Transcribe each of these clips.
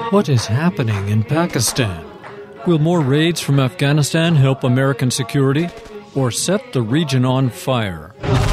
What is happening in Pakistan? Will more raids from Afghanistan help American security or set the region on fire?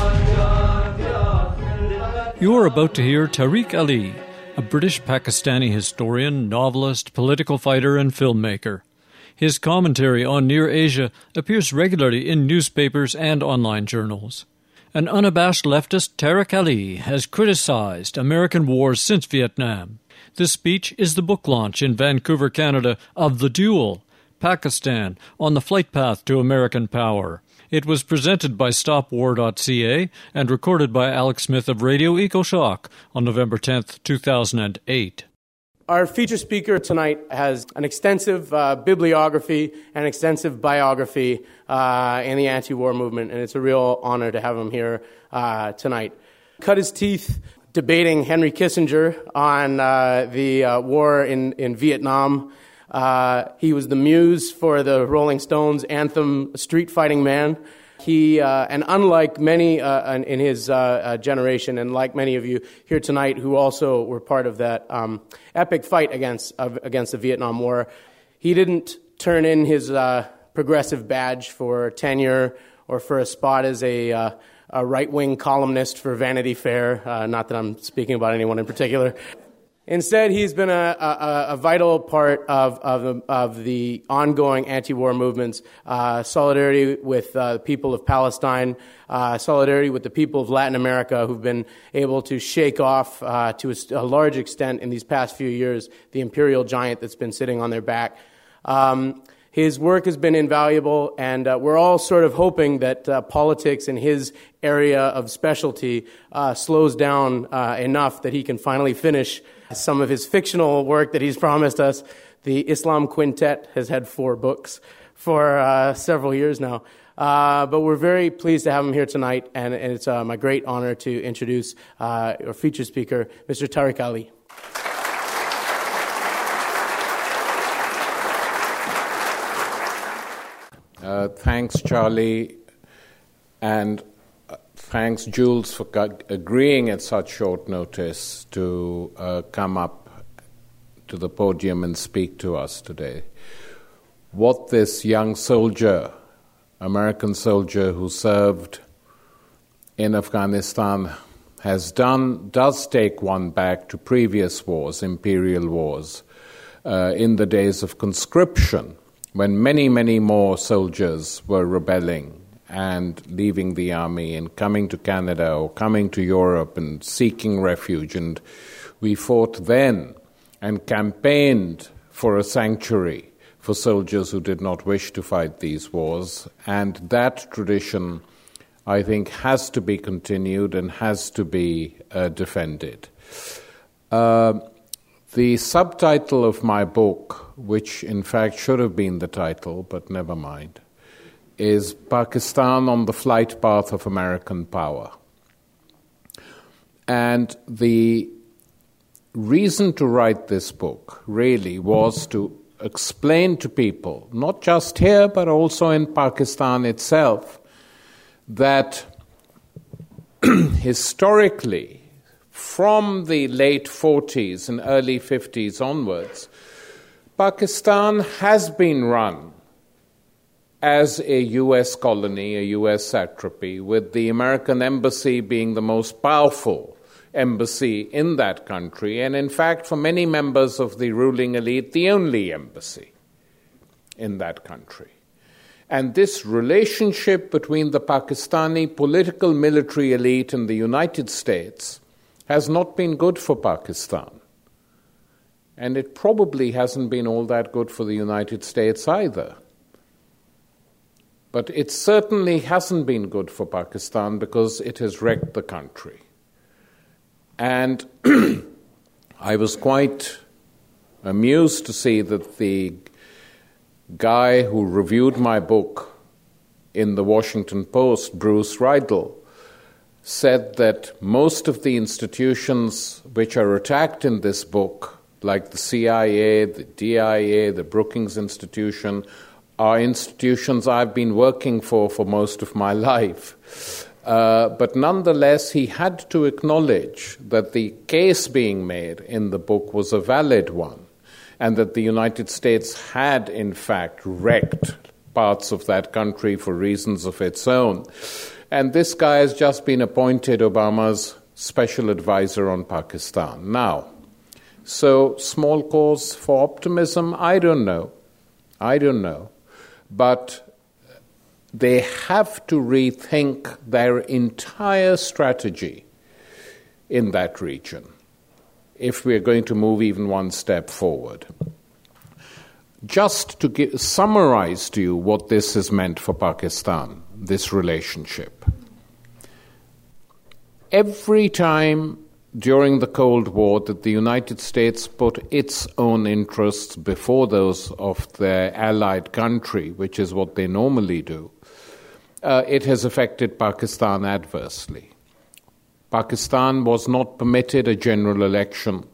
You are about to hear Tariq Ali, a British Pakistani historian, novelist, political fighter, and filmmaker. His commentary on Near Asia appears regularly in newspapers and online journals. An unabashed leftist, Tariq Ali, has criticized American wars since Vietnam. This speech is the book launch in Vancouver, Canada, of The Duel, Pakistan, on the flight path to American power. It was presented by StopWar.ca and recorded by Alex Smith of Radio EcoShock on November 10th, 2008. Our feature speaker tonight has an extensive bibliography and extensive biography in the anti-war movement, and it's a real honor to have him here tonight. Cut his teeth debating Henry Kissinger on the war in Vietnam. He was the muse for the Rolling Stones anthem Street Fighting Man. He, and unlike many in his generation, and like many of you here tonight who also were part of that epic fight against the Vietnam War, he didn't turn in his progressive badge for tenure or for a spot as a right-wing columnist for Vanity Fair. Not that I'm speaking about anyone in particular. Instead, he's been a vital part of the ongoing anti-war movements, solidarity with the people of Palestine, solidarity with the people of Latin America who've been able to shake off, to a large extent in these past few years, the imperial giant that's been sitting on their back. His work has been invaluable, and we're all sort of hoping that politics in his area of specialty slows down enough that he can finally finish some of his fictional work that he's promised us. The Islam Quintet has had 4 books for several years now. But we're very pleased to have him here tonight, and it's my great honor to introduce our feature speaker, Mr. Tariq Ali. Thanks, Charlie, and thanks, Jules, for agreeing at such short notice to come up to the podium and speak to us today. What this young soldier, American soldier who served in Afghanistan has done does take one back to previous wars, imperial wars, in the days of conscription, when many, many more soldiers were rebelling and leaving the army and coming to Canada or coming to Europe and seeking refuge. And we fought then and campaigned for a sanctuary for soldiers who did not wish to fight these wars. And that tradition, I think, has to be continued and has to be defended. The subtitle of my book, which in fact should have been the title, but never mind, is Pakistan on the Flight Path of American Power. And the reason to write this book really was to explain to people, not just here but also in Pakistan itself, that historically, from the late 40s and early 50s onwards, Pakistan has been run as a U.S. colony, a U.S. satrapy, with the American embassy being the most powerful embassy in that country, and in fact, for many members of the ruling elite, the only embassy in that country. And this relationship between the Pakistani political military elite and the United States has not been good for Pakistan. And it probably hasn't been all that good for the United States either. But it certainly hasn't been good for Pakistan because it has wrecked the country. And I was quite amused to see that the guy who reviewed my book in the Washington Post, Bruce Riedel, said that most of the institutions which are attacked in this book, like the CIA, the DIA, the Brookings Institution, are institutions I've been working for most of my life. But nonetheless, he had to acknowledge that the case being made in the book was a valid one, and that the United States had, in fact, wrecked parts of that country for reasons of its own. And this guy has just been appointed Obama's special advisor on Pakistan. Now, so small cause for optimism? I don't know. But they have to rethink their entire strategy in that region if we're going to move even one step forward. Just to summarize to you what this has meant for Pakistan, this relationship. Every time during the Cold War that the United States put its own interests before those of their allied country, which is what they normally do, it has affected Pakistan adversely. Pakistan was not permitted a general election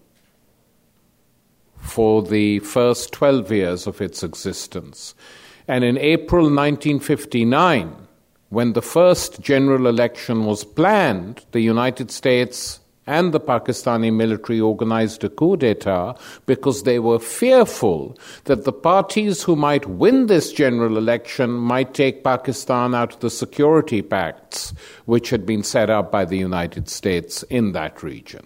for the first 12 years of its existence. And in April 1959, when the first general election was planned, the United States and the Pakistani military organized a coup d'etat because they were fearful that the parties who might win this general election might take Pakistan out of the security pacts which had been set up by the United States in that region.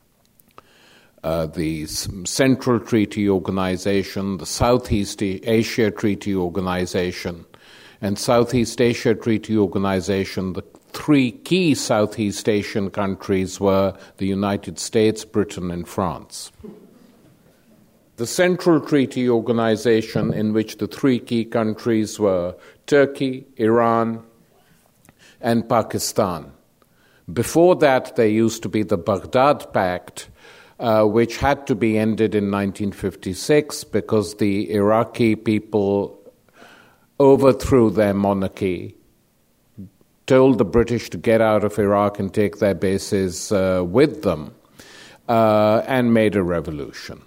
The Central Treaty Organization, the Southeast Asia Treaty Organization, and Southeast Asia Treaty Organization, the three key Southeast Asian countries were the United States, Britain, and France. The Central Treaty Organization, in which the three key countries were Turkey, Iran, and Pakistan. Before that, there used to be the Baghdad Pact, which had to be ended in 1956 because the Iraqi people overthrew their monarchy, told the British to get out of Iraq and take their bases with them, and made a revolution.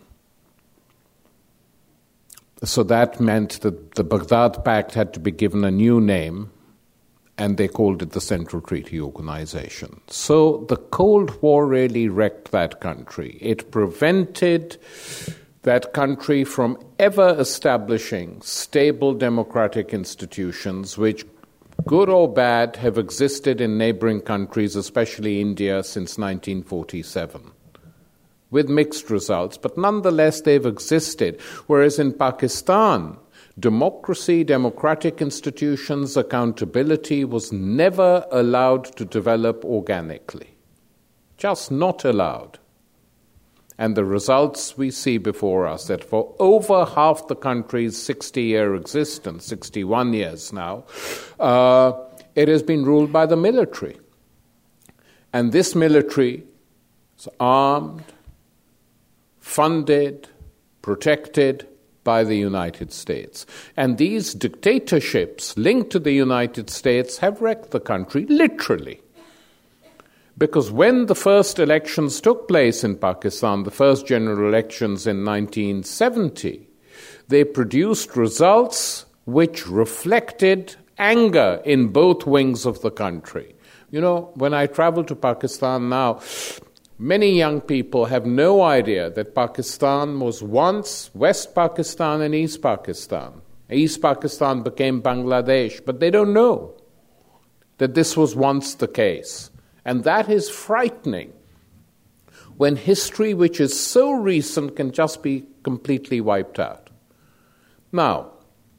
So that meant that the Baghdad Pact had to be given a new name, and they called it the Central Treaty Organization. So the Cold War really wrecked that country. It prevented that country from ever establishing stable democratic institutions which, good or bad, have existed in neighboring countries, especially India, since 1947, with mixed results. But nonetheless, they've existed. Whereas in Pakistan, democracy, democratic institutions, accountability was never allowed to develop organically. Just not allowed. And the results we see before us, that for over half the country's 60-year existence, 61 years now, it has been ruled by the military. And this military is armed, funded, protected by the United States. And these dictatorships linked to the United States have wrecked the country, literally. Because when the first elections took place in Pakistan, the first general elections in 1970, they produced results which reflected anger in both wings of the country. You know, when I travel to Pakistan now, many young people have no idea that Pakistan was once West Pakistan and East Pakistan. East Pakistan became Bangladesh, but they don't know that this was once the case. And that is frightening when history, which is so recent, can just be completely wiped out. Now,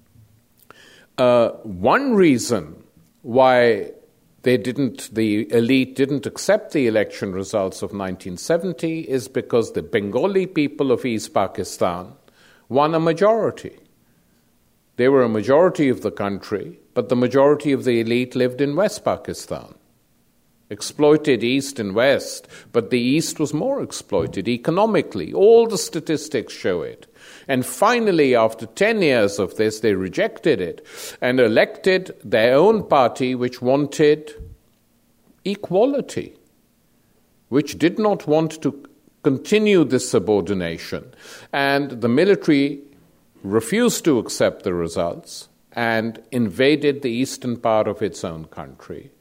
one reason why the elite didn't accept the election results of 1970 is because the Bengali people of East Pakistan won a majority. They were a majority of the country, but the majority of the elite lived in West Pakistan. Exploited East and West, but the East was more exploited economically. All the statistics show it. And finally, after 10 years of this, they rejected it and elected their own party, which wanted equality, which did not want to continue this subordination. And the military refused to accept the results and invaded the eastern part of its own country.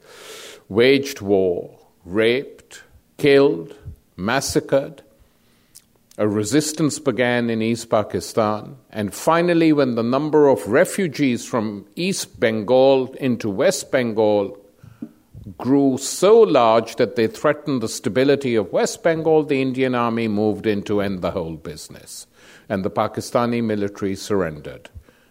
Waged war, raped, killed, massacred A resistance began in East Pakistan, and finally, when the number of refugees from East Bengal into West Bengal grew so large that they threatened the stability of West Bengal, the Indian army moved in to end the whole business, and the Pakistani military surrendered.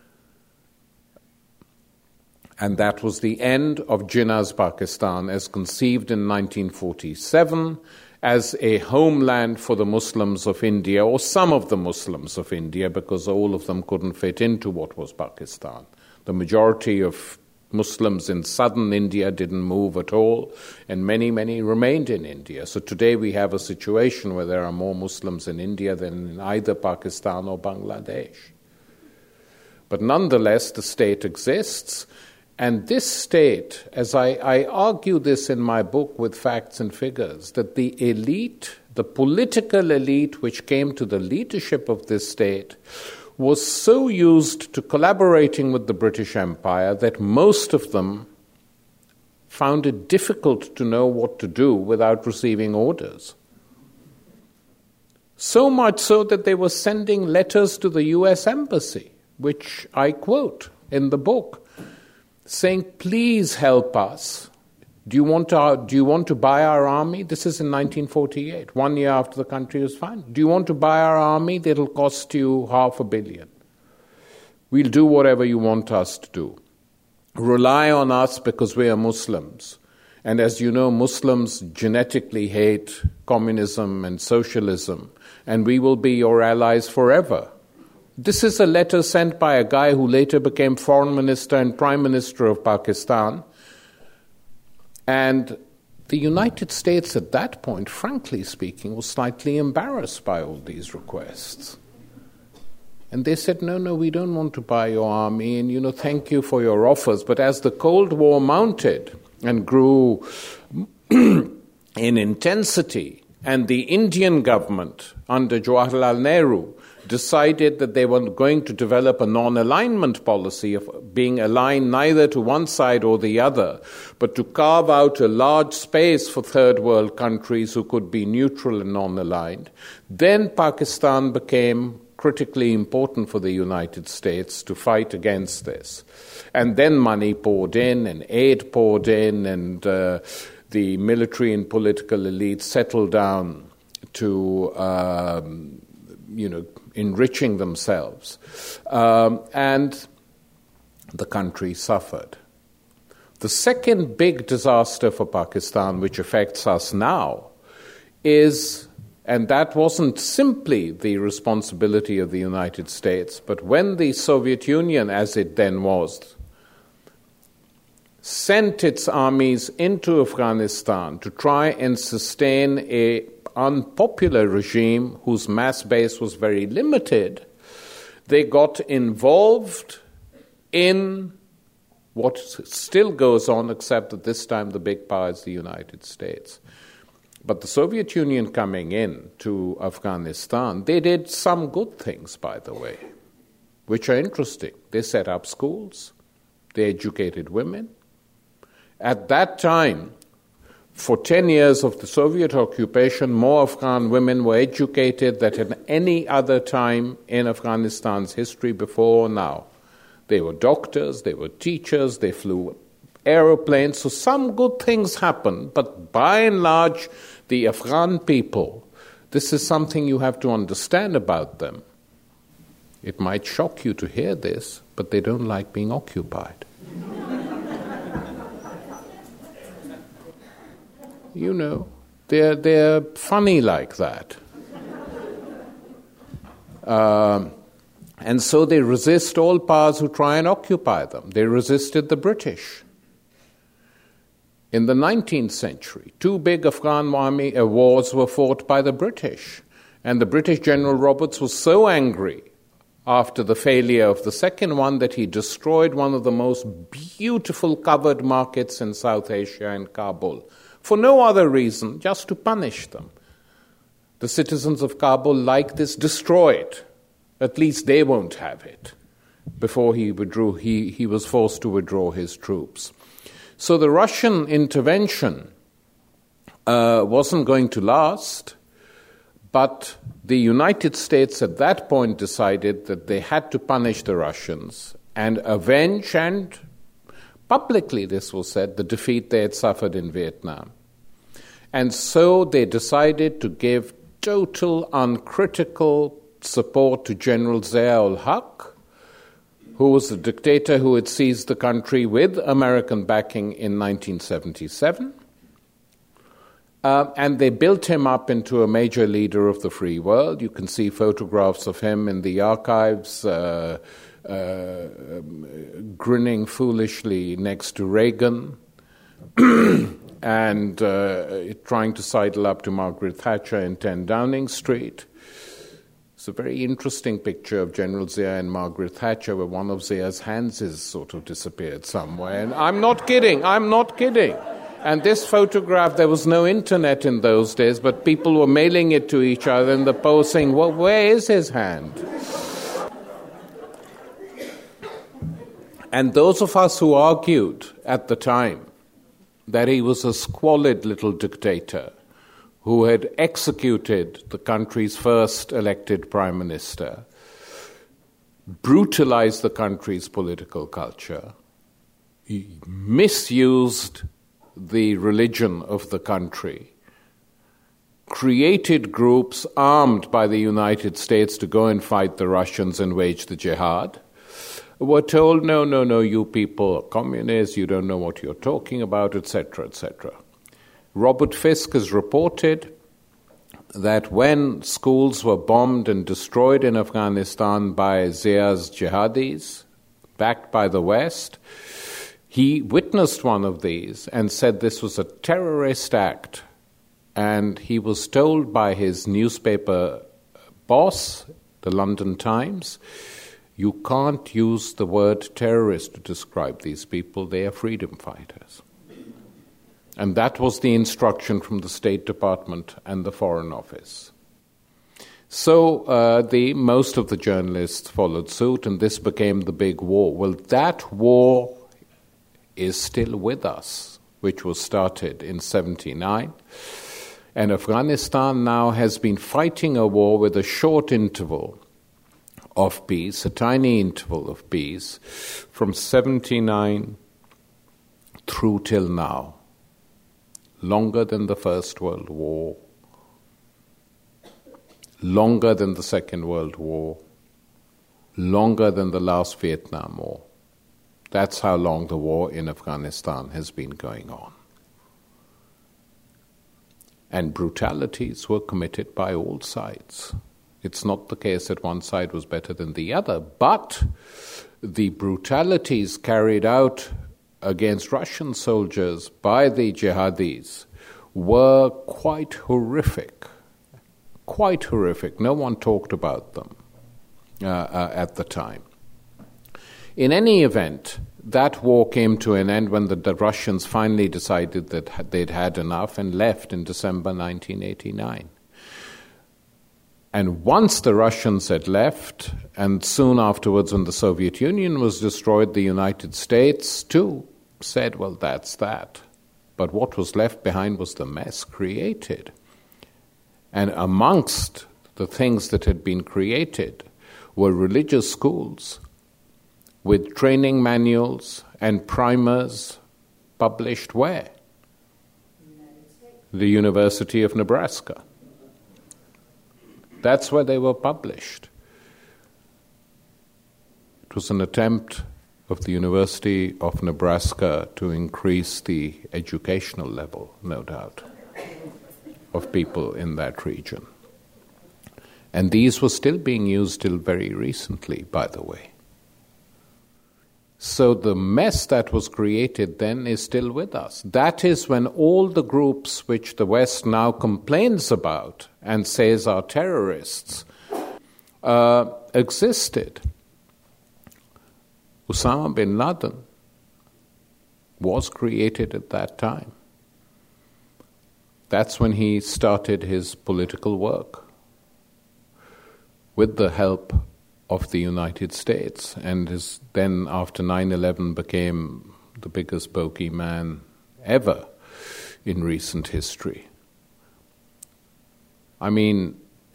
And that was the end of Jinnah's Pakistan as conceived in 1947 as a homeland for the Muslims of India, or some of the Muslims of India, because all of them couldn't fit into what was Pakistan. The majority of Muslims in southern India didn't move at all, and many, many remained in India. So today we have a situation where there are more Muslims in India than in either Pakistan or Bangladesh. But nonetheless, the state exists. And this state, as I argue this in my book with facts and figures, that the elite, the political elite which came to the leadership of this state, was so used to collaborating with the British Empire that most of them found it difficult to know what to do without receiving orders. So much so that they were sending letters to the US Embassy, which I quote in the book, saying, please help us. Do you want to buy our army? This is in 1948, 1 year after the country was founded. Do you want to buy our army? That'll cost you $500 million. We'll do whatever you want us to do. Rely on us because we are Muslims. And as you know, Muslims genetically hate communism and socialism, and we will be your allies forever. This is a letter sent by a guy who later became Foreign Minister and Prime Minister of Pakistan. And the United States at that point, frankly speaking, was slightly embarrassed by all these requests. And they said, no, we don't want to buy your army, and, thank you for your offers. But as the Cold War mounted and grew in intensity, and the Indian government under Jawaharlal Nehru decided that they were going to develop a non-alignment policy of being aligned neither to one side or the other, but to carve out a large space for third world countries who could be neutral and non-aligned, then Pakistan became critically important for the United States to fight against this. And then money poured in and aid poured in, and the military and political elite settled down to enriching themselves. And the country suffered. The second big disaster for Pakistan, which affects us now, is, and that wasn't simply the responsibility of the United States, but when the Soviet Union, as it then was, sent its armies into Afghanistan to try and sustain an unpopular regime whose mass base was very limited, they got involved in what still goes on, except that this time the big power is the United States. But the Soviet Union coming in to Afghanistan, they did some good things, by the way, which are interesting. They set up schools. They educated women. At that time, for 10 years of the Soviet occupation, more Afghan women were educated than at any other time in Afghanistan's history before or now. They were doctors, they were teachers, they flew aeroplanes, so some good things happened, but by and large, the Afghan people, this is something you have to understand about them. It might shock you to hear this, but they don't like being occupied. They're funny like that. And so they resist all powers who try and occupy them. They resisted the British. In the 19th century, 2 big Afghan army wars were fought by the British. And the British General Roberts was so angry after the failure of the second one that he destroyed one of the most beautiful covered markets in South Asia in Kabul, for no other reason, just to punish them. The citizens of Kabul like this, destroy it. At least they won't have it. Before he withdrew, he was forced to withdraw his troops. So the Russian intervention wasn't going to last, But the United States at that point decided that they had to punish the Russians and avenge, and publicly this was said, the defeat they had suffered in Vietnam. And so they decided to give total uncritical support to General Zia-ul-Haq, who was the dictator who had seized the country with American backing in 1977. And they built him up into a major leader of the free world. You can see photographs of him in the archives, grinning foolishly next to Reagan and trying to sidle up to Margaret Thatcher in 10 Downing Street. It's a very interesting picture of General Zia and Margaret Thatcher where one of Zia's hands is sort of disappeared somewhere. And I'm not kidding. And this photograph, there was no internet in those days, but people were mailing it to each other in the post saying, well, where is his hand? And those of us who argued at the time that he was a squalid little dictator who had executed the country's first elected prime minister, brutalized the country's political culture, he misused the religion of the country, created groups armed by the United States to go and fight the Russians and wage the jihad, were told, no, you people are communists, you don't know what you're talking about, etc., etc. Robert Fisk has reported that when schools were bombed and destroyed in Afghanistan by Zia's jihadis, backed by the West, he witnessed one of these and said this was a terrorist act. And he was told by his newspaper boss, the London Times, you can't use the word terrorist to describe these people, they are freedom fighters. And that was the instruction from the State Department and the Foreign Office. So most of the journalists followed suit, and this became the big war. Well, that war is still with us, which was started in 1979. And Afghanistan now has been fighting a war with a short interval of peace, a tiny interval of peace, from 1979 through till now. Longer than the First World War, longer than the Second World War, longer than the last Vietnam War. That's how long the war in Afghanistan has been going on. And brutalities were committed by all sides. It's not the case that one side was better than the other, but the brutalities carried out against Russian soldiers by the jihadis were quite horrific. Quite horrific. No one talked about them at the time. In any event, that war came to an end when the Russians finally decided that they'd had enough and left in December 1989. And once the Russians had left, and soon afterwards when the Soviet Union was destroyed, the United States too said, well, that's that. But what was left behind was the mess created. And amongst the things that had been created were religious schools with training manuals and primers published where? The University of Nebraska. That's where they were published. It was an attempt of the University of Nebraska to increase the educational level, no doubt, of people in that region. And these were still being used till very recently, by the way. So the mess that was created then is still with us. That is when all the groups which the West now complains about and says are terrorists existed. Osama bin Laden was created at that time. That's when he started his political work with the help of the United States, and then after 9/11 became the biggest bogeyman ever in recent history. I mean,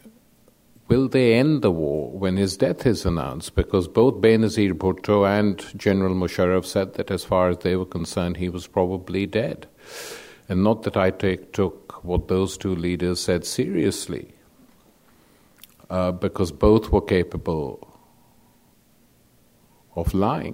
will they end the war when his death is announced? Because both Benazir Bhutto and General Musharraf said that as far as they were concerned, he was probably dead. And not that I took what those two leaders said seriously, because both were capable of lying.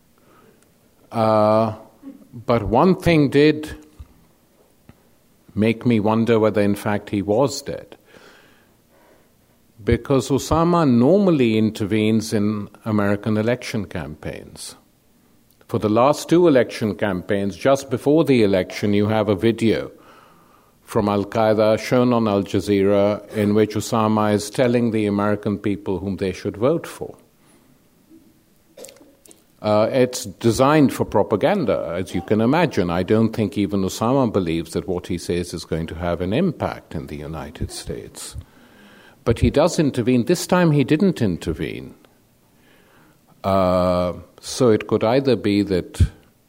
But one thing did make me wonder whether in fact he was dead. Because Osama normally intervenes in American election campaigns. For the last two election campaigns, just before the election, you have a video from Al-Qaeda shown on Al Jazeera in which Osama is telling the American people whom they should vote for. It's designed for propaganda, as you can imagine. I don't think even Osama believes that what he says is going to have an impact in the United States. But he does intervene. This time he didn't intervene. So it could either be that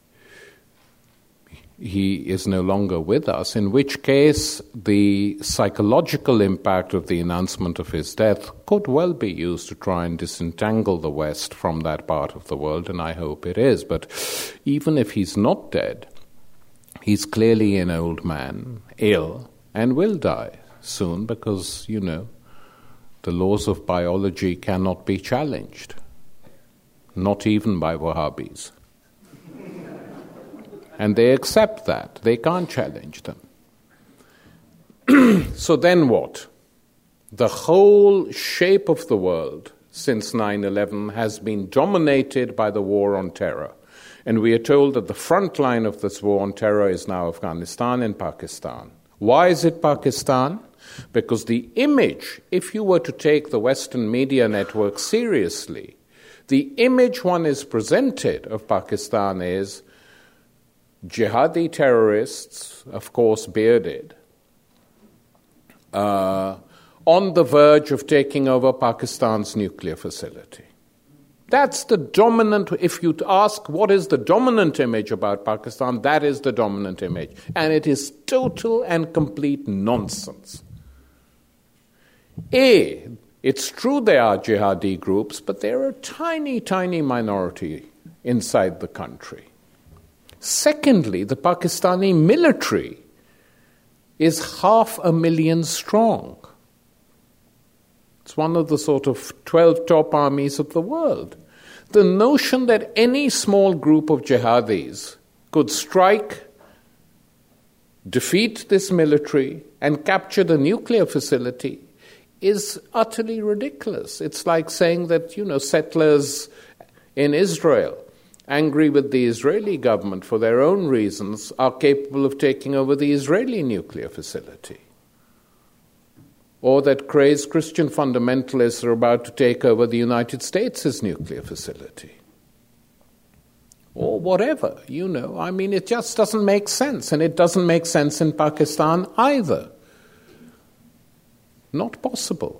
he is no longer with us, in which case the psychological impact of the announcement of his death could well be used to try and disentangle the West from that part of the world, and I hope it is. But even if he's not dead, he's clearly an old man, ill, and will die soon because, the laws of biology cannot be challenged, not even by Wahhabis. And they accept that. They can't challenge them. So then what? The whole shape of the world since 9/11 has been dominated by the war on terror. And we are told that the front line of this war on terror is now Afghanistan and Pakistan. Why is it Pakistan? Because the image, if you were to take the Western media network seriously, the image one is presented of Pakistan is jihadi terrorists, of course bearded, on the verge of taking over Pakistan's nuclear facility. That's the dominant, if you ask what is the dominant image about Pakistan, that is the dominant image. And it is total and complete nonsense. It's true there are jihadi groups, but they're a tiny, tiny minority inside the country. Secondly, the Pakistani military is 500,000 strong. It's one of the sort of 12 top armies of the world. The notion that any small group of jihadis could strike, defeat this military, and capture the nuclear facility is utterly ridiculous. It's like saying that, settlers in Israel, angry with the Israeli government for their own reasons, are capable of taking over the Israeli nuclear facility. Or that crazed Christian fundamentalists are about to take over the United States' nuclear facility. Or whatever, it just doesn't make sense. And it doesn't make sense in Pakistan either. Not possible.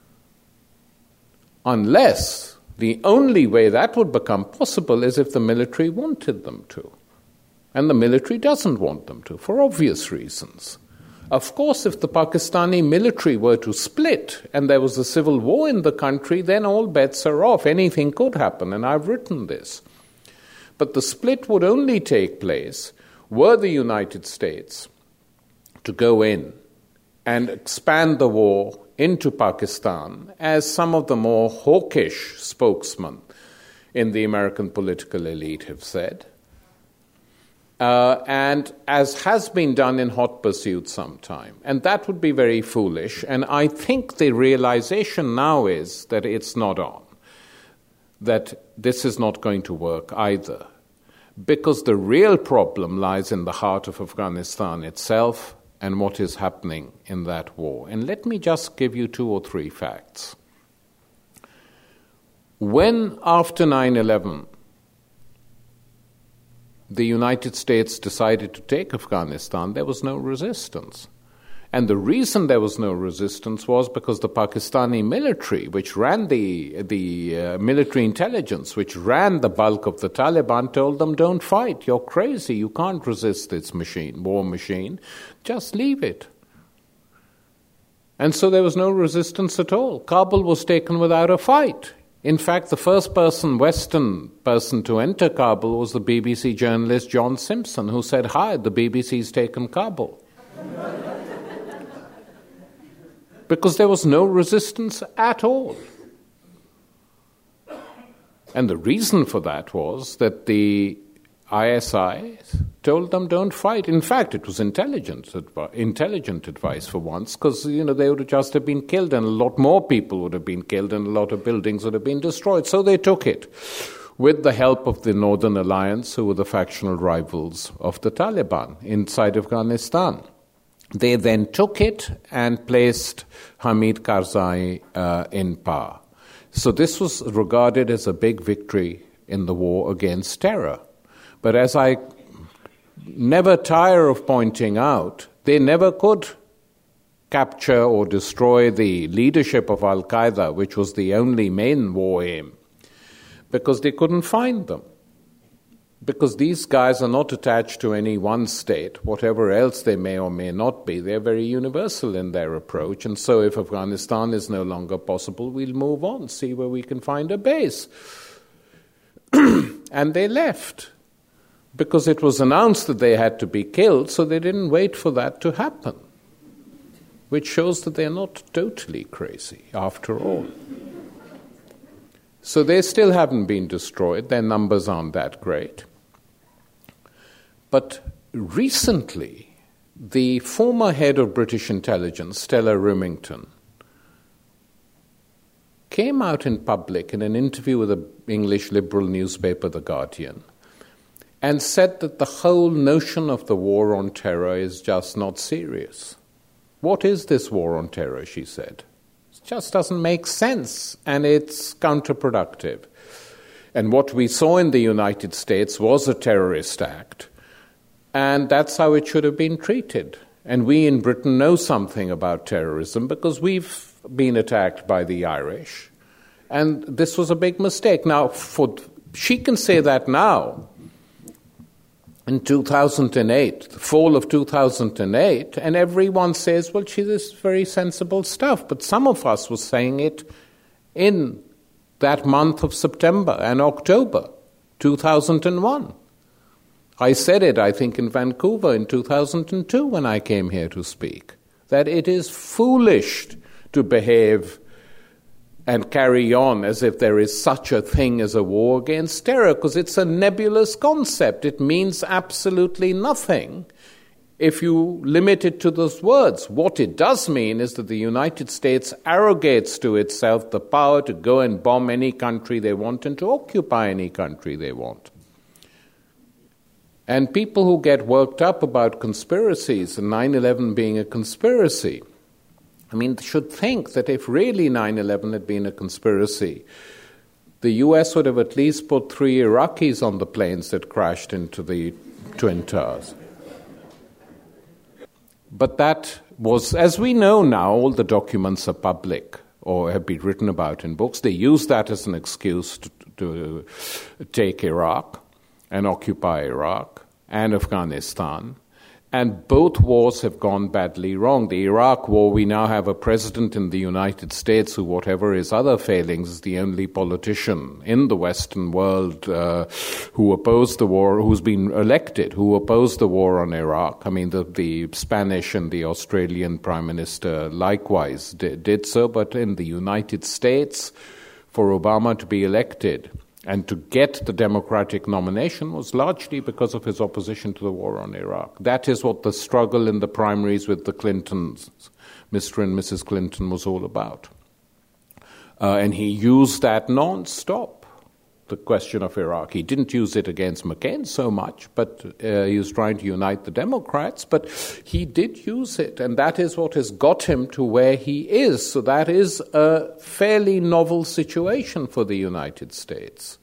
Unless the only way that would become possible is if the military wanted them to. And the military doesn't want them to, for obvious reasons. Of course, if the Pakistani military were to split and there was a civil war in the country, then all bets are off. Anything could happen, and I've written this. But the split would only take place were the United States to go in and expand the war into Pakistan, as some of the more hawkish spokesmen in the American political elite have said, and as has been done in hot pursuit sometime. And that would be very foolish, and I think the realization now is that it's not on, that this is not going to work either, because the real problem lies in the heart of Afghanistan itself and what is happening in that war. And let me just give you 2 or 3 facts. When, after 9/11, the United States decided to take Afghanistan, there was no resistance. And the reason there was no resistance was because the Pakistani military, which ran the military intelligence, which ran the bulk of the Taliban, told them, don't fight, you're crazy, you can't resist this war machine, just leave it. And so there was no resistance at all. Kabul was taken without a fight. In fact, the first Western person to enter Kabul was the BBC journalist John Simpson, who said, "Hi, the BBC's taken Kabul." Because there was no resistance at all. And the reason for that was that the ISI told them, don't fight. In fact, it was intelligent advice for once, because they would have just have been killed, and a lot more people would have been killed, and a lot of buildings would have been destroyed. So they took it, with the help of the Northern Alliance, who were the factional rivals of the Taliban inside Afghanistan. They then took it and placed Hamid Karzai in power. So this was regarded as a big victory in the war against terror. But as I never tire of pointing out, they never could capture or destroy the leadership of Al-Qaeda, which was the only main war aim, because they couldn't find them. Because these guys are not attached to any one state, whatever else they may or may not be. They're very universal in their approach. And so if Afghanistan is no longer possible, we'll move on, see where we can find a base. And they left, because it was announced that they had to be killed, so they didn't wait for that to happen, which shows that they're not totally crazy after all. So they still haven't been destroyed. Their numbers aren't that great. But recently, the former head of British intelligence, Stella Rimington, came out in public in an interview with the English liberal newspaper, The Guardian, and said that the whole notion of the war on terror is just not serious. What is this war on terror, she said? Just doesn't make sense, and it's counterproductive. And what we saw in the United States was a terrorist act, and that's how it should have been treated. And we in Britain know something about terrorism because we've been attacked by the Irish, and this was a big mistake. Now, she can say that now, in 2008, the fall of 2008, and everyone says, well, this is very sensible stuff. But some of us were saying it in that month of September and October 2001. I said it, I think, in Vancouver in 2002 when I came here to speak, that it is foolish to behave and carry on as if there is such a thing as a war against terror, because it's a nebulous concept. It means absolutely nothing if you limit it to those words. What it does mean is that the United States arrogates to itself the power to go and bomb any country they want and to occupy any country they want. And people who get worked up about conspiracies, and 9/11 being a conspiracy, should think that if really 9/11 had been a conspiracy, the U.S. would have at least put 3 Iraqis on the planes that crashed into the Twin Towers. But that was, as we know now, all the documents are public or have been written about in books. They use that as an excuse to take Iraq and occupy Iraq and Afghanistan. And both wars have gone badly wrong. The Iraq war, we now have a president in the United States who, whatever his other failings, is the only politician in the Western world who opposed the war, who's been elected, who opposed the war on Iraq. The Spanish and the Australian Prime Minister likewise did so, but in the United States, for Obama to be elected and to get the Democratic nomination was largely because of his opposition to the war on Iraq. That is what the struggle in the primaries with the Clintons, Mr. and Mrs. Clinton, was all about. And he used that non-stop, the question of Iraq. He didn't use it against McCain so much, but he was trying to unite the Democrats, but he did use it, and that is what has got him to where he is. So that is a fairly novel situation for the United States,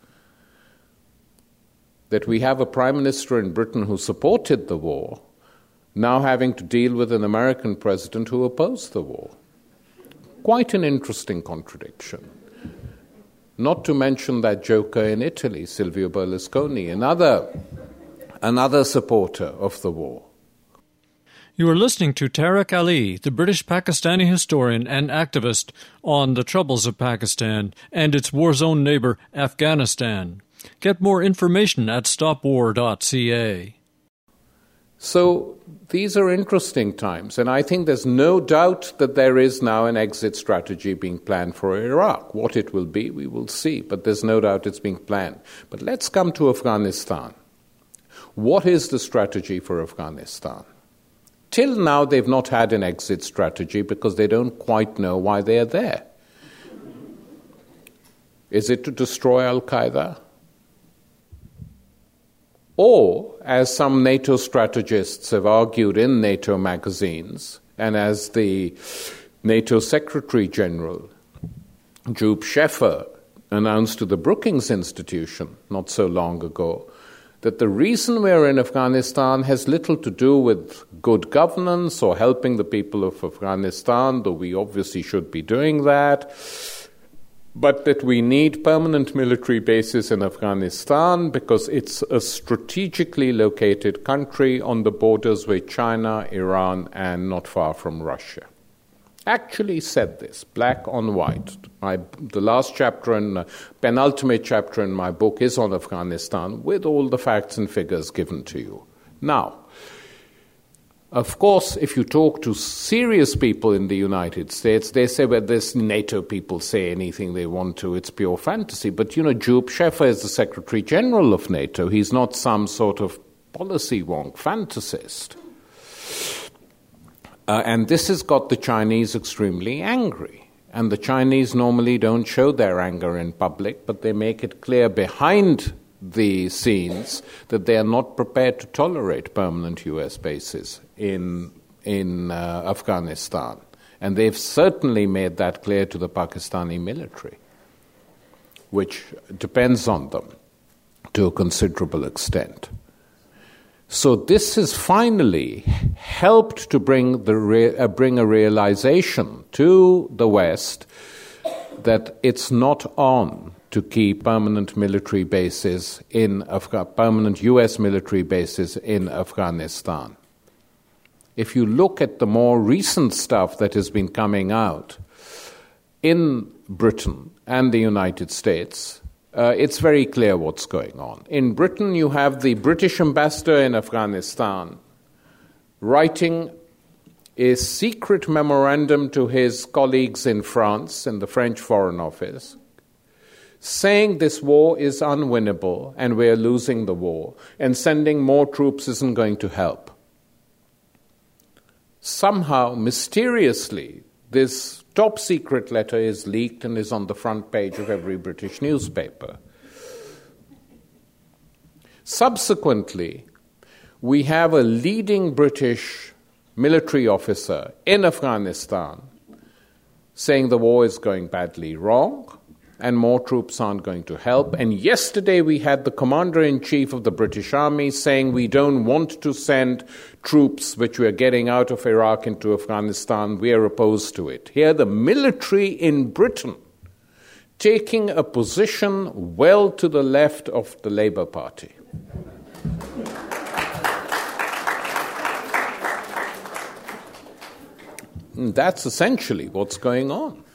that we have a prime minister in Britain who supported the war, now having to deal with an American president who opposed the war. Quite an interesting contradiction. Not to mention that joker in Italy, Silvio Berlusconi, another supporter of the war. You are listening to Tariq Ali, the British Pakistani historian and activist on the troubles of Pakistan and its war-zone neighbor, Afghanistan. Get more information at stopwar.ca. So these are interesting times, and I think there's no doubt that there is now an exit strategy being planned for Iraq. What it will be, we will see, but there's no doubt it's being planned. But let's come to Afghanistan. What is the strategy for Afghanistan? Till now, they've not had an exit strategy because they don't quite know why they're there. Is it to destroy Al-Qaeda? Or, as some NATO strategists have argued in NATO magazines, and as the NATO Secretary General, Joop Scheffer, announced to the Brookings Institution not so long ago, that the reason we're in Afghanistan has little to do with good governance or helping the people of Afghanistan, though we obviously should be doing that, but that we need permanent military bases in Afghanistan because it's a strategically located country on the borders with China, Iran, and not far from Russia. Actually said this, black on white. The last chapter and penultimate chapter in my book is on Afghanistan with all the facts and figures given to you. Now, of course, if you talk to serious people in the United States, they say, well, this NATO people say anything they want to, it's pure fantasy. But, Joop Scheffer is the Secretary General of NATO. He's not some sort of policy wonk fantasist. And this has got the Chinese extremely angry. And the Chinese normally don't show their anger in public, but they make it clear behind the scenes that they are not prepared to tolerate permanent U.S. bases in Afghanistan. And they've certainly made that clear to the Pakistani military, which depends on them to a considerable extent. So this has finally helped to bring a realization to the West that it's not on to keep permanent military bases permanent U.S. military bases in Afghanistan. If you look at the more recent stuff that has been coming out in Britain and the United States, it's very clear what's going on. In Britain, you have the British ambassador in Afghanistan writing a secret memorandum to his colleagues in France, in the French Foreign Office, saying this war is unwinnable and we're losing the war, and sending more troops isn't going to help. Somehow, mysteriously, this top-secret letter is leaked and is on the front page of every British newspaper. Subsequently, we have a leading British military officer in Afghanistan saying the war is going badly wrong and more troops aren't going to help. And yesterday we had the Commander-in-Chief of the British Army saying we don't want to send troops which we are getting out of Iraq into Afghanistan. We are opposed to it. Here the military in Britain taking a position well to the left of the Labour Party. And that's essentially what's going on.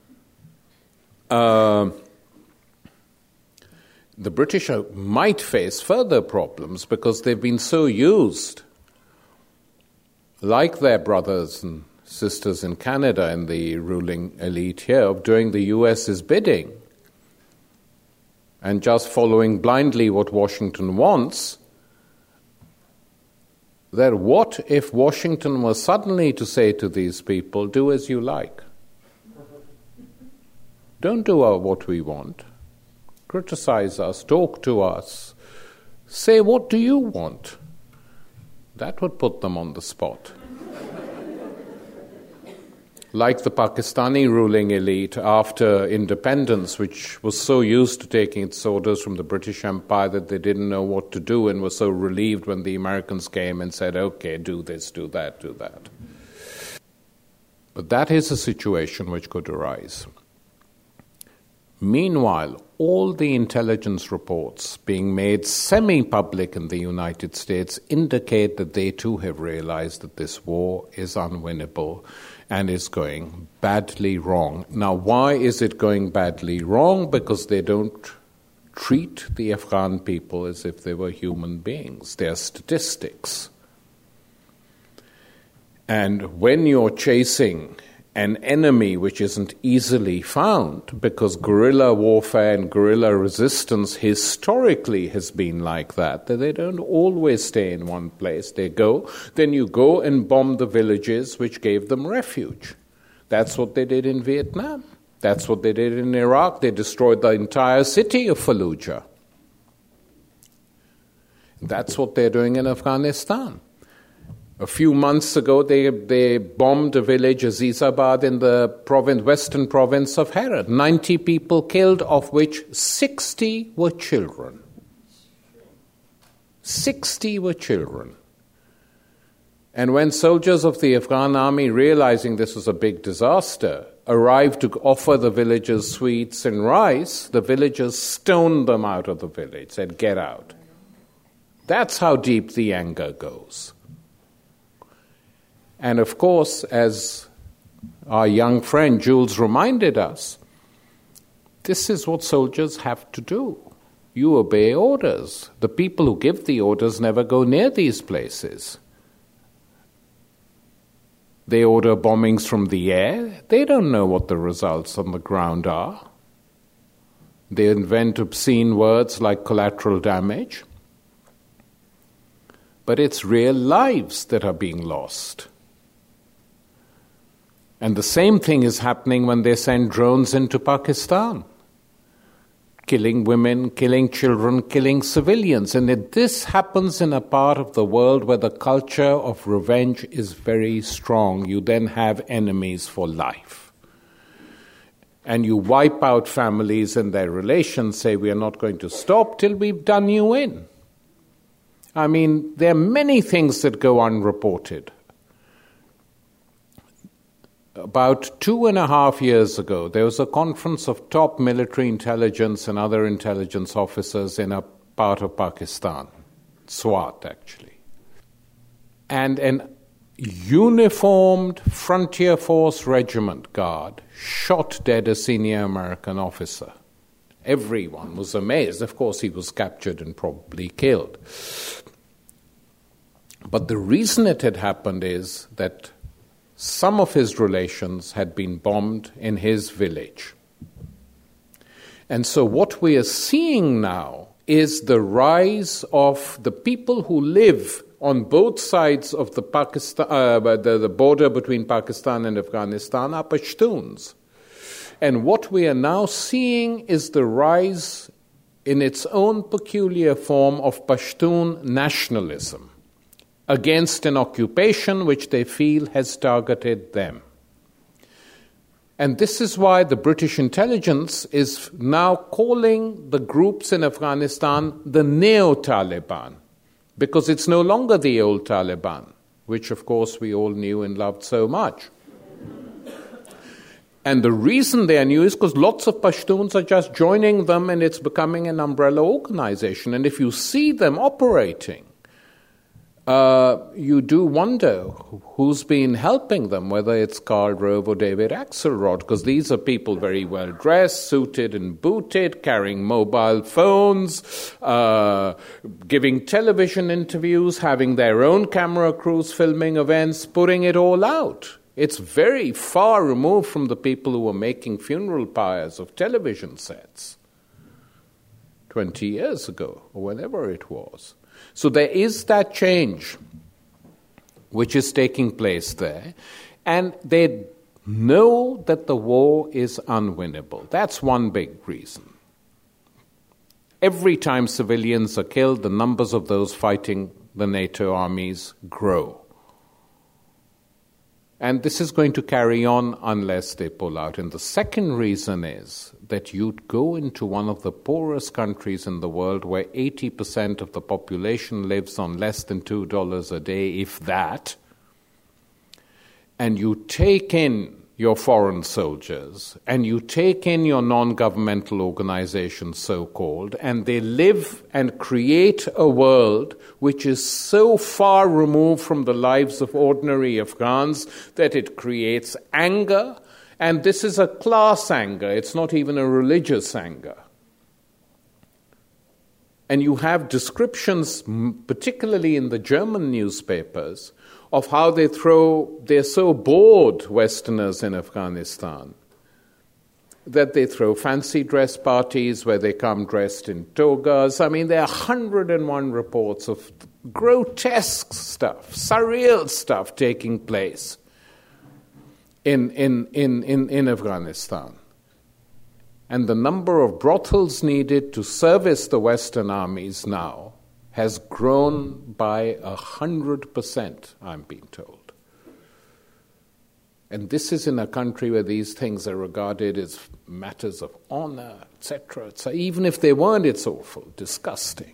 The British might face further problems because they've been so used, like their brothers and sisters in Canada and the ruling elite here, of doing the US's bidding and just following blindly what Washington wants. That what if Washington was suddenly to say to these people, do as you like? Don't do what we want. Criticize us, talk to us. Say, what do you want? That would put them on the spot. Like the Pakistani ruling elite after independence, which was so used to taking its orders from the British Empire that they didn't know what to do and were so relieved when the Americans came and said, okay, do this, do that, do that. But that is a situation which could arise. Meanwhile, all the intelligence reports being made semi-public in the United States indicate that they too have realized that this war is unwinnable and is going badly wrong. Now, why is it going badly wrong? Because they don't treat the Afghan people as if they were human beings. They are statistics. And when you're chasing an enemy which isn't easily found, because guerrilla warfare and guerrilla resistance historically has been like that they don't always stay in one place. Then you go and bomb the villages which gave them refuge. That's what they did in Vietnam. That's what they did in Iraq. They destroyed the entire city of Fallujah. That's what they're doing in Afghanistan. A few months ago, they bombed a village, Azizabad, in the western province of Herat. 90 people killed, of which 60 were children. 60 were children. And when soldiers of the Afghan army, realizing this was a big disaster, arrived to offer the villagers sweets and rice, the villagers stoned them out of the village, said, "Get out." That's how deep the anger goes. And of course, as our young friend Jules reminded us, this is what soldiers have to do. You obey orders. The people who give the orders never go near these places. They order bombings from the air. They don't know what the results on the ground are. They invent obscene words like collateral damage. But it's real lives that are being lost. And the same thing is happening when they send drones into Pakistan, killing women, killing children, killing civilians. And if this happens in a part of the world where the culture of revenge is very strong, you then have enemies for life. And you wipe out families and their relations, say, we are not going to stop till we've done you in. I mean, there are many things that go unreported. About 2.5 years ago, there was a conference of top military intelligence and other intelligence officers in a part of Pakistan, Swat actually. And an uniformed Frontier Force Regiment guard shot dead a senior American officer. Everyone was amazed. Of course, he was captured and probably killed. But the reason it had happened is that some of his relations had been bombed in his village. And so what we are seeing now is the rise of the people who live on both sides of the border between Pakistan and Afghanistan are Pashtuns. And what we are now seeing is the rise in its own peculiar form of Pashtun nationalism against an occupation which they feel has targeted them. And this is why the British intelligence is now calling the groups in Afghanistan the Neo-Taliban, because it's no longer the old Taliban, which of course we all knew and loved so much. And the reason they are new is because lots of Pashtuns are just joining them and it's becoming an umbrella organization. And if you see them operating, you do wonder who's been helping them, whether it's Karl Rove or David Axelrod, because these are people very well dressed, suited and booted, carrying mobile phones, giving television interviews, having their own camera crews filming events, putting it all out. It's very far removed from the people who were making funeral pyres of television sets 20 years ago, or whenever it was. So there is that change which is taking place there, and they know that the war is unwinnable. That's one big reason. Every time civilians are killed, the numbers of those fighting the NATO armies grow. And this is going to carry on unless they pull out. And the second reason is that you'd go into one of the poorest countries in the world where 80% of the population lives on less than $2 a day, if that, and you take in your foreign soldiers and you take in your non-governmental organizations, so-called, and they live and create a world which is so far removed from the lives of ordinary Afghans that it creates anger, and this is a class anger, it's not even a religious anger. And you have descriptions, particularly in the German newspapers, of how they're so bored, Westerners in Afghanistan, that they throw fancy dress parties where they come dressed in togas. I mean, there are 101 reports of grotesque stuff, surreal stuff taking place in Afghanistan. And the number of brothels needed to service the Western armies now has grown by 100%, I'm being told. And this is in a country where these things are regarded as matters of honor, etc. So even if they weren't, it's awful, disgusting.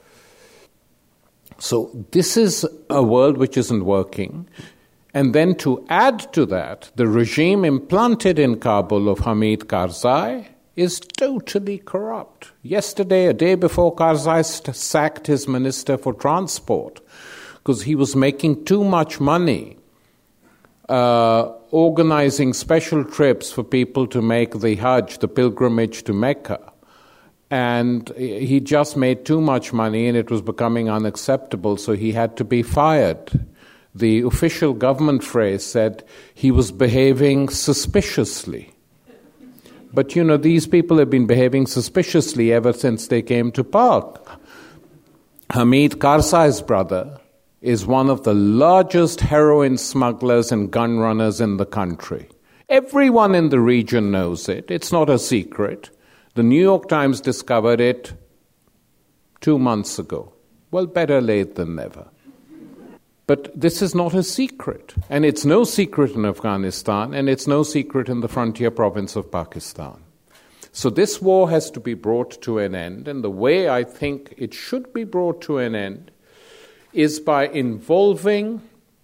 So this is a world which isn't working. And then to add to that, the regime implanted in Kabul of Hamid Karzai is totally corrupt. Yesterday, a day before, Karzai sacked his minister for transport because he was making too much money organizing special trips for people to make the Hajj, the pilgrimage to Mecca. And he just made too much money and it was becoming unacceptable, so he had to be fired. The official government phrase said he was behaving suspiciously. But, you know, these people have been behaving suspiciously ever since they came to power. Hamid Karzai's brother is one of the largest heroin smugglers and gun runners in the country. Everyone in the region knows it. It's not a secret. The New York Times discovered it 2 months ago. Well, better late than never. But this is not a secret, and it's no secret in Afghanistan, and it's no secret in the frontier province of Pakistan. So this war has to be brought to an end, and the way I think it should be brought to an end is by involving,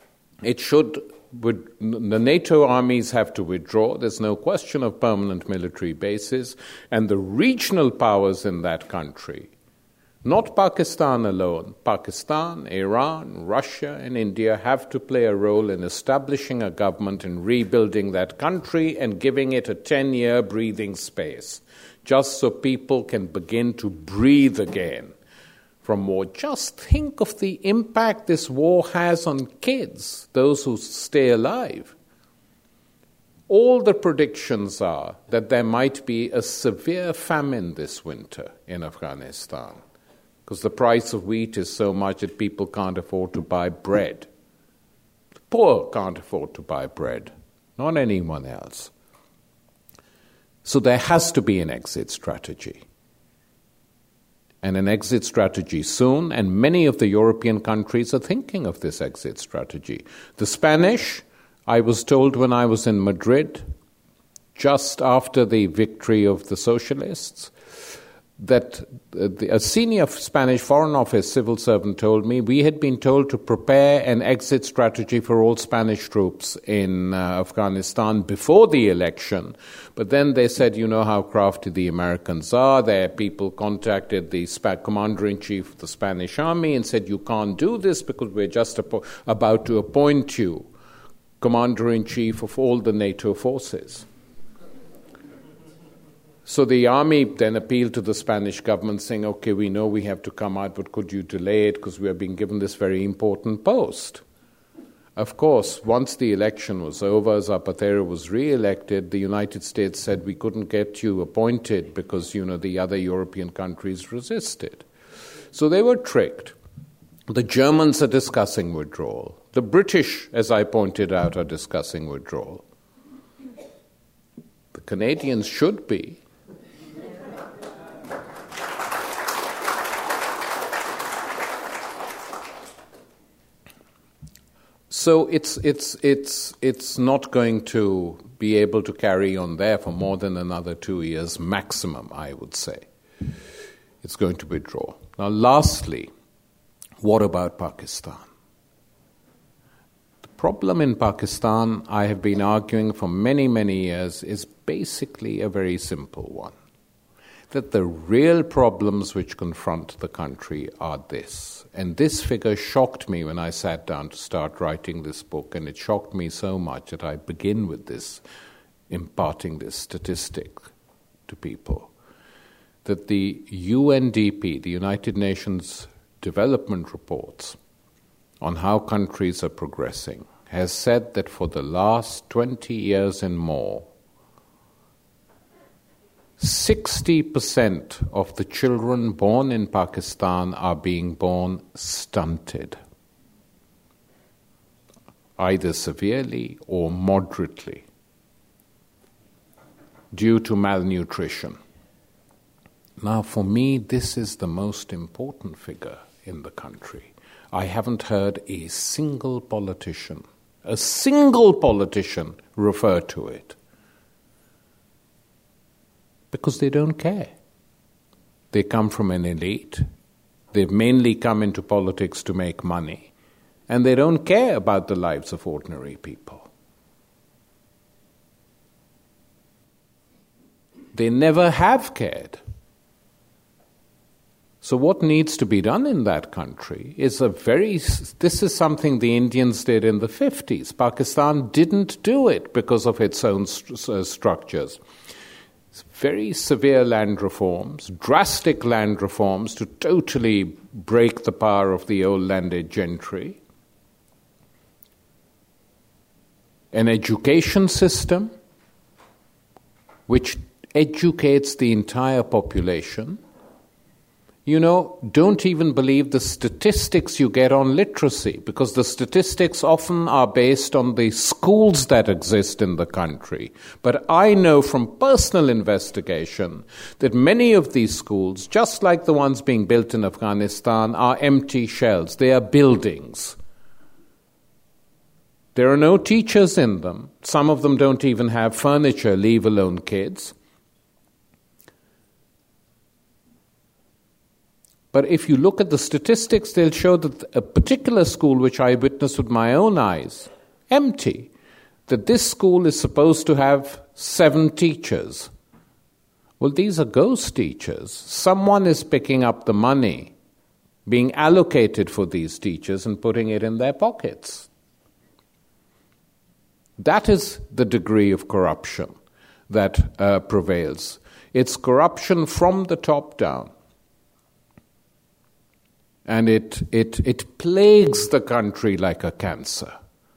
the NATO armies have to withdraw, there's no question of permanent military bases, and the regional powers in that country, not Pakistan alone. Pakistan, Iran, Russia, and India have to play a role in establishing a government and rebuilding that country and giving it a 10-year breathing space, just so people can begin to breathe again from war. Just think of the impact this war has on kids, those who stay alive. All the predictions are that there might be a severe famine this winter in Afghanistan, because the price of wheat is so much that people can't afford to buy bread. The poor can't afford to buy bread, not anyone else. So there has to be an exit strategy. And an exit strategy soon, and many of the European countries are thinking of this exit strategy. The Spanish, I was told when I was in Madrid, just after the victory of the socialists, that a senior Spanish Foreign Office civil servant told me we had been told to prepare an exit strategy for all Spanish troops in Afghanistan before the election. But then they said, you know how crafty the Americans are. Their people contacted the commander-in-chief of the Spanish army and said, you can't do this because we're just about to appoint you commander-in-chief of all the NATO forces. So the army then appealed to the Spanish government saying, okay, we know we have to come out, but could you delay it because we are being given this very important post? Of course, once the election was over, Zapatero was re-elected, the United States said we couldn't get you appointed because, you know, the other European countries resisted. So they were tricked. The Germans are discussing withdrawal. The British, as I pointed out, are discussing withdrawal. The Canadians should be. So it's not going to be able to carry on there for more than another 2 years maximum, I would say. It's going to withdraw. Now, lastly, what about Pakistan? problem in Pakistan, I have been arguing for many, many years, is basically a very simple one. That the real problems which confront the country are this. And this figure shocked me when I sat down to start writing this book, and it shocked me so much that I begin with this, imparting this statistic to people. That the UNDP, the United Nations Development Reports, on how countries are progressing, has said that for the last 20 years and more, 60% of the children born in Pakistan are being born stunted, either severely or moderately, due to malnutrition. Now, for me, this is the most important figure in the country. I haven't heard a single politician refer to it. Because they don't care. They come from an elite. They've mainly come into politics to make money. And they don't care about the lives of ordinary people. They never have cared. So what needs to be done in that country is this is something the Indians did in the 50s. Pakistan didn't do it because of its own structures. Very severe land reforms, drastic land reforms to totally break the power of the old landed gentry. An education system which educates the entire population. You know, don't even believe the statistics you get on literacy, because the statistics often are based on the schools that exist in the country. But I know from personal investigation that many of these schools, just like the ones being built in Afghanistan, are empty shells. They are buildings. There are no teachers in them. Some of them don't even have furniture, leave alone kids. But if you look at the statistics, they'll show that a particular school, which I witnessed with my own eyes, empty, that this school is supposed to have 7 teachers. Well, these are ghost teachers. Someone is picking up the money being allocated for these teachers and putting it in their pockets. That is the degree of corruption that prevails. It's corruption from the top down. And it plagues the country like a cancer.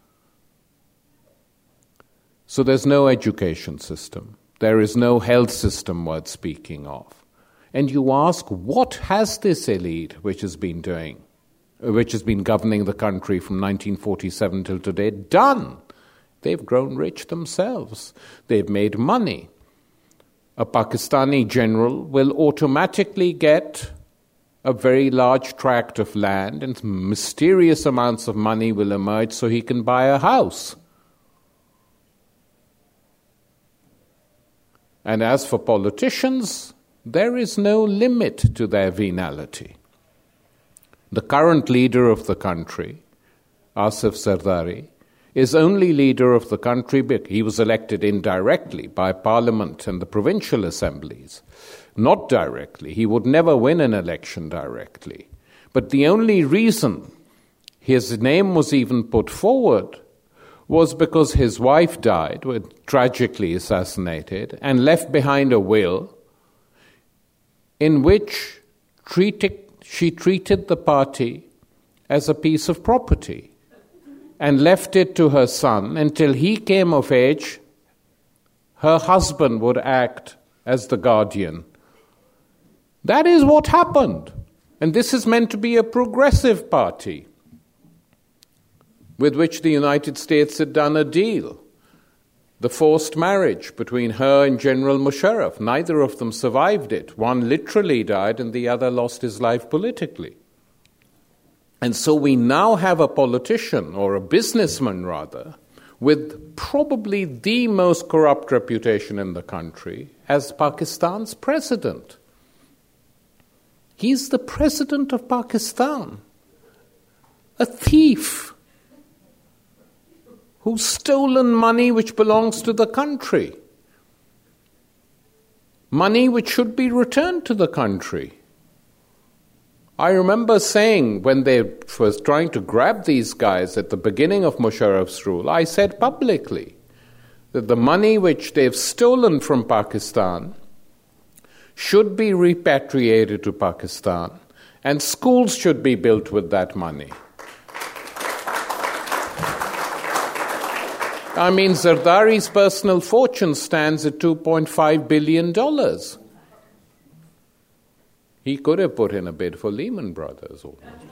So there's no education system. There is no health system worth speaking of. And you ask, what has this elite which has been governing the country from 1947 till today done? They've grown rich themselves. They've made money. A Pakistani general will automatically get a very large tract of land, and mysterious amounts of money will emerge so he can buy a house. And as for politicians, there is no limit to their venality. The current leader of the country, Asif Zardari, is only leader of the country because he was elected indirectly by Parliament and the provincial assemblies. Not directly. He would never win an election directly. But the only reason his name was even put forward was because his wife died, tragically assassinated, and left behind a will in which she treated the party as a piece of property and left it to her son until he came of age. Her husband would act as the guardian. That is what happened. And this is meant to be a progressive party with which the United States had done a deal. The forced marriage between her and General Musharraf. Neither of them survived it. One literally died and the other lost his life politically. And so we now have a politician, or a businessman rather, with probably the most corrupt reputation in the country as Pakistan's president. He's the president of Pakistan, a thief. who's stolen money which belongs to the country. Money which should be returned to the country. I remember saying when they was trying to grab these guys at the beginning of Musharraf's rule, I said publicly that the money which they've stolen from Pakistan should be repatriated to Pakistan and schools should be built with that money. I mean, Zardari's personal fortune stands at $2.5 billion. He could have put in a bid for Lehman Brothers.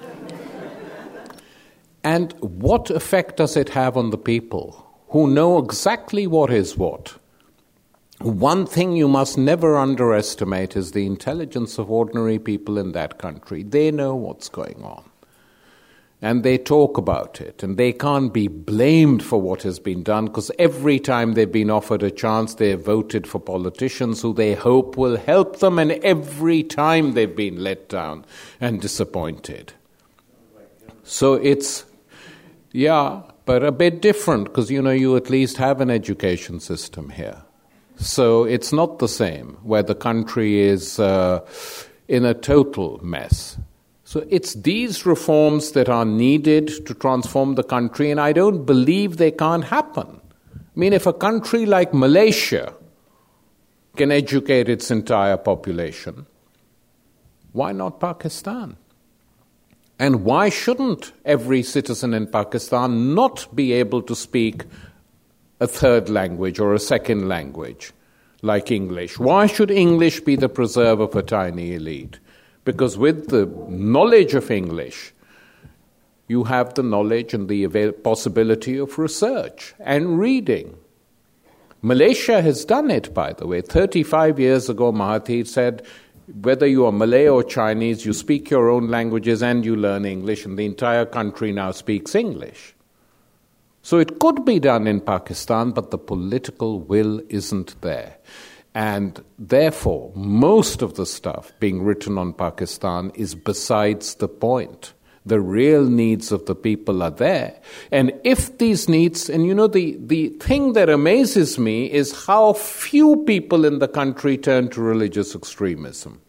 And what effect does it have on the people who know exactly what is what? One thing you must never underestimate is the intelligence of ordinary people in that country. They know what's going on. And they talk about it, and they can't be blamed for what has been done, because every time they've been offered a chance, they have voted for politicians who they hope will help them, and every time they've been let down and disappointed. So it's, but a bit different, because, you at least have an education system here. So it's not the same, where the country is in a total mess. So it's these reforms that are needed to transform the country, and I don't believe they can't happen. I mean, if a country like Malaysia can educate its entire population, why not Pakistan? And why shouldn't every citizen in Pakistan not be able to speak a third language or a second language like English? Why should English be the preserve of a tiny elite? Because with the knowledge of English, you have the knowledge and the possibility of research and reading. Malaysia has done it, by the way. 35 years ago, Mahathir said, whether you are Malay or Chinese, you speak your own languages and you learn English, and the entire country now speaks English. So it could be done in Pakistan, but the political will isn't there. And therefore, most of the stuff being written on Pakistan is besides the point. The real needs of the people are there. And if these needs, and the thing that amazes me is how few people in the country turn to religious extremism.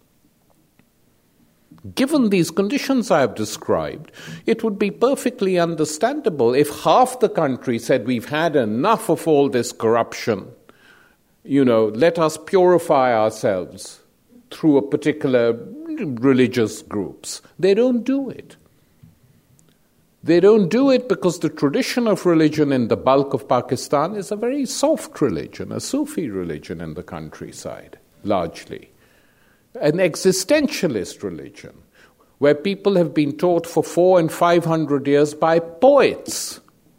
Given these conditions I have described, it would be perfectly understandable if half the country said, we've had enough of all this corruption. Let us purify ourselves through a particular religious groups. They don't do it. They don't do it because the tradition of religion in the bulk of Pakistan is a very soft religion, a Sufi religion in the countryside, largely. An existentialist religion, where people have been taught for 400 and 500 years by poets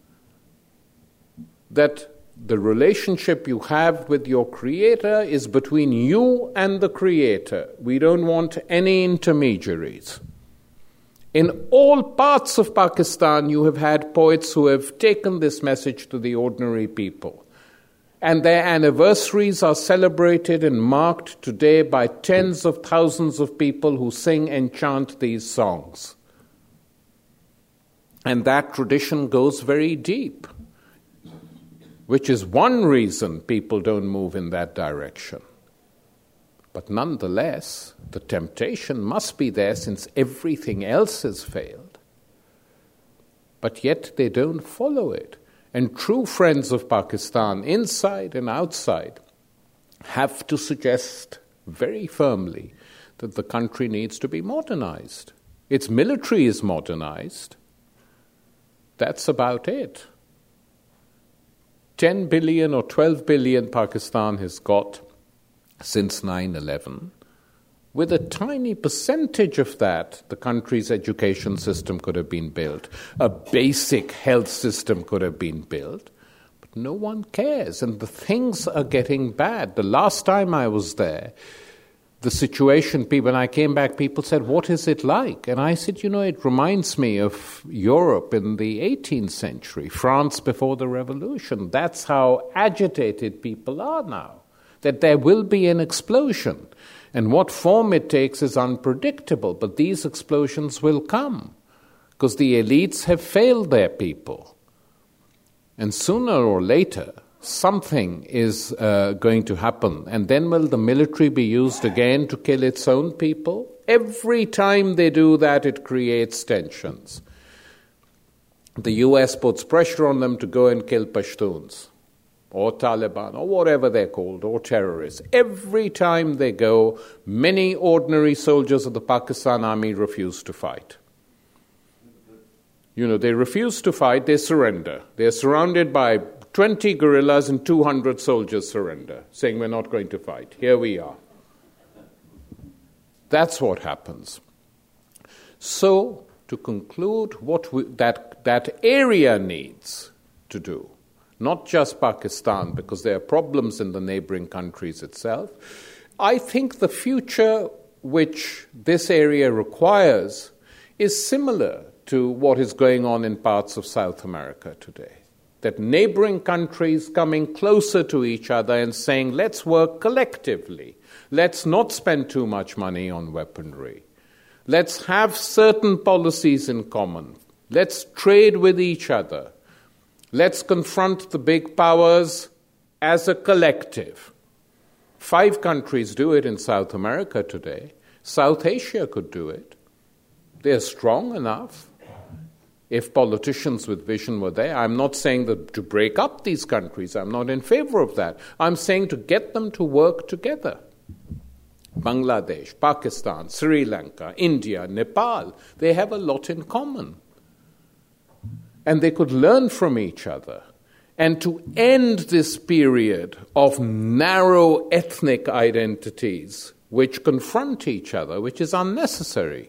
that the relationship you have with your creator is between you and the creator. We don't want any intermediaries. In all parts of Pakistan, you have had poets who have taken this message to the ordinary people. And their anniversaries are celebrated and marked today by tens of thousands of people who sing and chant these songs. And that tradition goes very deep, which is one reason people don't move in that direction. But nonetheless, the temptation must be there since everything else has failed. But yet they don't follow it. And true friends of Pakistan, inside and outside, have to suggest very firmly that the country needs to be modernized. Its military is modernized. That's about it. 10 billion or 12 billion Pakistan has got since 9/11. With a tiny percentage of that, the country's education system could have been built. A basic health system could have been built. But no one cares, and the things are getting bad. The last time I was there, the situation, when I came back, people said, what is it like? And I said, it reminds me of Europe in the 18th century, France before the revolution. That's how agitated people are now, that there will be an explosion. And what form it takes is unpredictable, but these explosions will come because the elites have failed their people. And sooner or later, something is going to happen. And then will the military be used again to kill its own people? Every time they do that, it creates tensions. The US puts pressure on them to go and kill Pashtuns, or Taliban, or whatever they're called, or terrorists. Every time they go, many ordinary soldiers of the Pakistan army refuse to fight. They refuse to fight, they surrender. They're surrounded by 20 guerrillas and 200 soldiers surrender, saying we're not going to fight. Here we are. That's what happens. So, to conclude, what that area needs to do, not just Pakistan, because there are problems in the neighboring countries itself, I think the future which this area requires is similar to what is going on in parts of South America today. That neighboring countries coming closer to each other and saying, let's work collectively. Let's not spend too much money on weaponry. Let's have certain policies in common. Let's trade with each other. Let's confront the big powers as a collective. 5 countries do it in South America today. South Asia could do it. They're strong enough. If politicians with vision were there, I'm not saying that to break up these countries. I'm not in favor of that. I'm saying to get them to work together. Bangladesh, Pakistan, Sri Lanka, India, Nepal, they have a lot in common. And they could learn from each other. And to end this period of narrow ethnic identities which confront each other, which is unnecessary.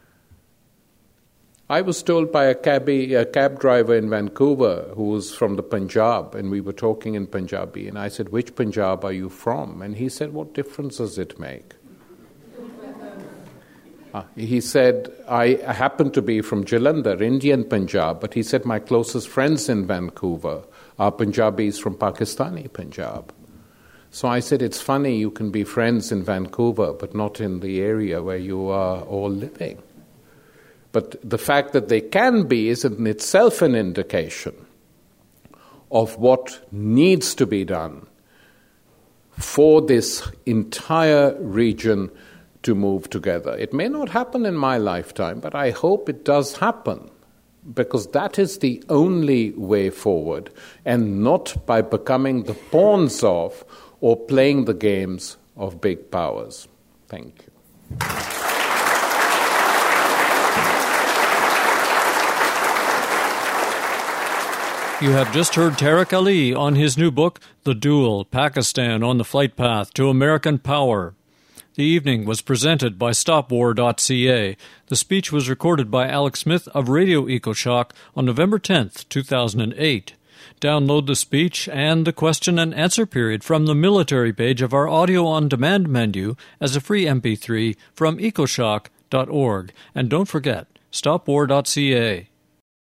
I was told by a cab driver in Vancouver who was from the Punjab, and we were talking in Punjabi, and I said, which Punjab are you from? And he said, what difference does it make? He said, I happen to be from Jalandhar, Indian Punjab, but he said, my closest friends in Vancouver are Punjabis from Pakistani Punjab. So I said, it's funny you can be friends in Vancouver, but not in the area where you are all living. But the fact that they can be is in itself an indication of what needs to be done for this entire region to move together. It may not happen in my lifetime, but I hope it does happen, because that is the only way forward, and not by becoming the pawns of or playing the games of big powers. Thank you. You have just heard Tariq Ali on his new book, The Duel, Pakistan on the Flight Path to American Power. The evening was presented by StopWar.ca. The speech was recorded by Alex Smith of Radio EcoShock on November 10th, 2008. Download the speech and the question and answer period from the military page of our audio on demand menu as a free MP3 from ecoshock.org. And don't forget, StopWar.ca.